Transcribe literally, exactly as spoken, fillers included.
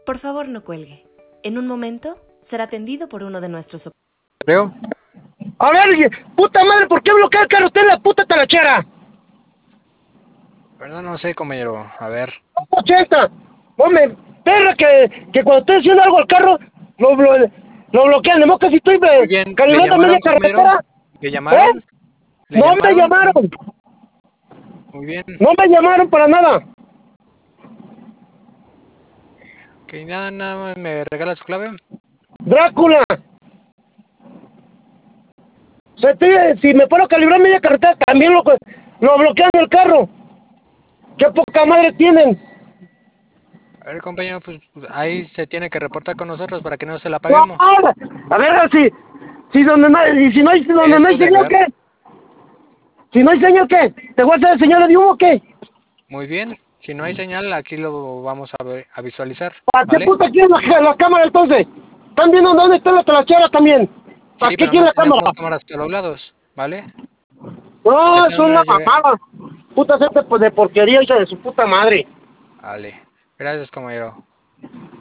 Por favor, no cuelgue. En un momento será atendido por uno de nuestros... Creo. A ver, puta madre, ¿por qué bloquea el carro usted en la puta talachera? Perdón, no sé, compañero. A ver. ochenta. Hombre, perra, que, que cuando estoy haciendo algo al carro, lo, lo, lo bloquean. De modo que si estoy Muy eh, bien. ¿Le calibrando llamaron, media compañero? carretera. ¿Le ¿Eh? llamaron? ¿Le No me llamaron? llamaron. Muy bien. No me llamaron para nada. Que nada, nada más me regala su clave. Drácula. O sea, estoy- si me paro a calibrar media carretera, también lo, lo bloquean el carro. ¿Qué poca madre tienen? A ver, compañero, pues pues, ahí se tiene que reportar con nosotros para que no se la No, paguemos. a ver, si, si donde no, y si no hay, donde no hay Eso de señal, ver. ¿qué? Si no hay señal, ¿qué? ¿Te voy a hacer señales de humo o qué? Muy bien. Si no hay señal, aquí lo vamos a, ver- a visualizar. ¿Para qué ¿Vale? puta quieren la, la cámara entonces? ¿Están viendo dónde está la talachera también? ¿Para Sí, qué pero quieren no la cámara? tenemos cámaras a los lados. ¿Vale? De No, es todas una maneras, yo... mamada. Puta gente pues, de porquería, hija de su puta madre. Vale. Gracias, compañero.